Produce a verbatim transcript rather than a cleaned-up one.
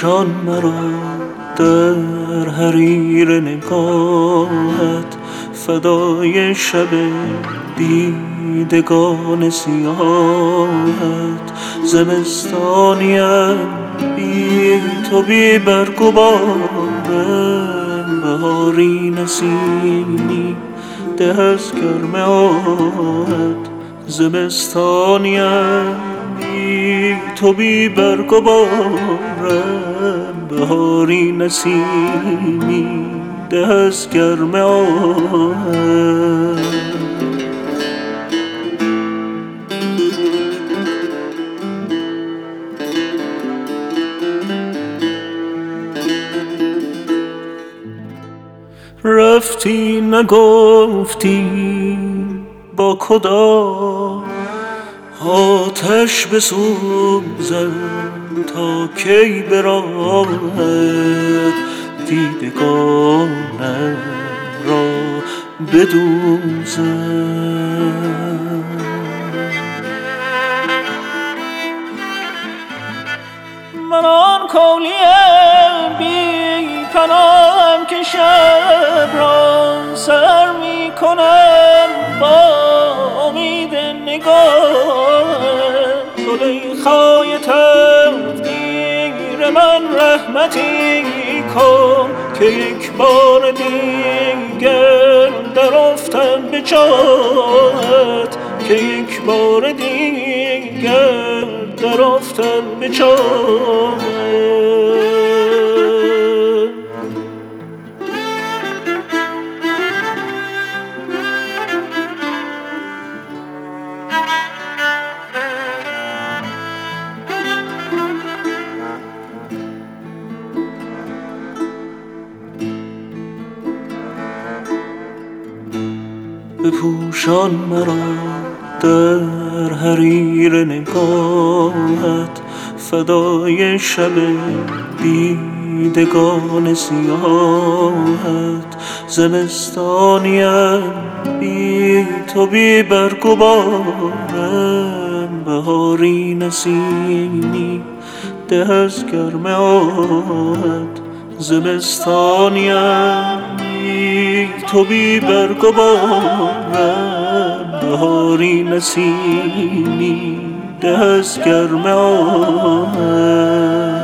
بپوشان مرا در حریر نگاهت، فدای شب دیدگان سیاهت. زمستانیم بی تو بی برگ و بارم، بهاری نسیمی ده از گرم آهت. زمستانیم بی تو بی برگ و بارم، بهاری نسیمی ده از گرم آهت. رفتی نگفتی با کدام آتش بسوزم تا کی به راهت، دیدگانم را بدوزم. من آن کولیم بی پناهم که شب را سر می کنم با امید نگاه. زلیخای تقدیر من رحمتی کن که یک بار دیگر در افتم به چاهت، که یک بار دیگر در افتم به چاهت. بپوشان مرا در حریر نگاهت، فدای شب دیدگان سیاهت. زمستانیم بی تو بی برگ و بارم، بهاری نسیمی ده از گرم آهت. زمستانیم بی تو بی برگ و بارم، بهاری نسیمی ده از گرم آهت.